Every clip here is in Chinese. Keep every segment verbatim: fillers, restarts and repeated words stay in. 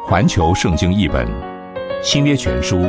环球圣经译本，新约全书，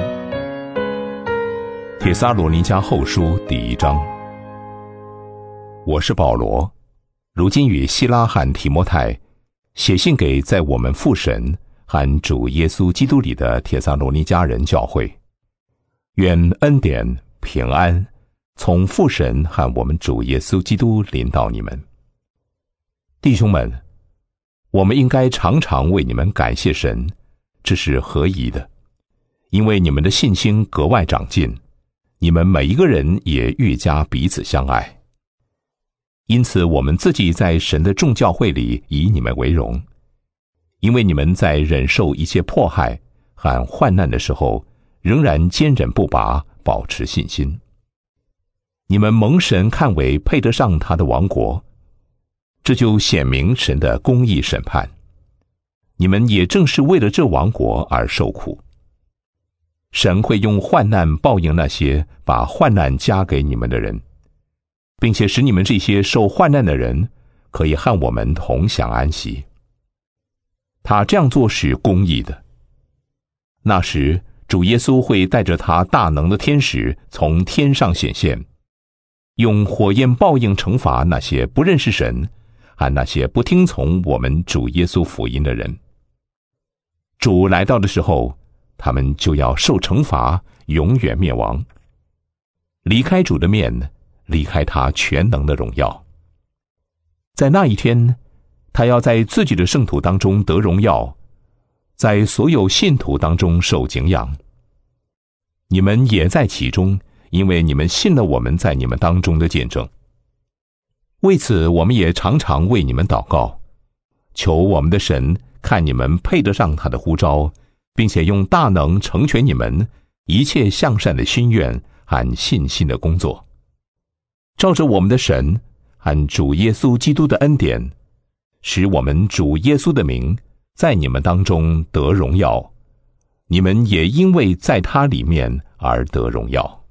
帖撒罗尼迦后书第一章。我是保罗，如今与希拉和提摩太写信给在我们父神和主耶稣基督里的帖撒罗尼迦人教会，愿恩典平安从父神和我们主耶稣基督临到你们。弟兄们，我们应该常常为你们感谢神，这是合宜的，因为你们的信心格外长进，你们每一个人也愈加彼此相爱。因此我们自己在神的众教会里以你们为荣，因为你们在忍受一切迫害和患难的时候，仍然坚忍不拔，保持信心。你们蒙神看为配得上他的王国，这就显明神的公义审判。你们也正是为了这王国而受苦。神会用患难报应那些把患难加给你们的人，并且使你们这些受患难的人可以和我们同享安息。他这样做是公义的。那时主耶稣会带着他大能的天使从天上显现，用火焰报应惩罚那些不认识神和那些不听从我们主耶稣福音的人。主来到的时候，他们就要受惩罚，永远灭亡，离开主的面，离开他全能的荣耀。在那一天，他要在自己的圣徒当中得荣耀，在所有信徒当中受敬仰。你们也在其中，因为你们信了我们在你们当中的见证。为此我们也常常为你们祷告，求我们的神看你们配得上他的呼召，并且用大能成全你们一切向善的心愿和信心的工作，照着我们的神和主耶稣基督的恩典，使我们主耶稣的名在你们当中得荣耀，你们也因为在他里面而得荣耀。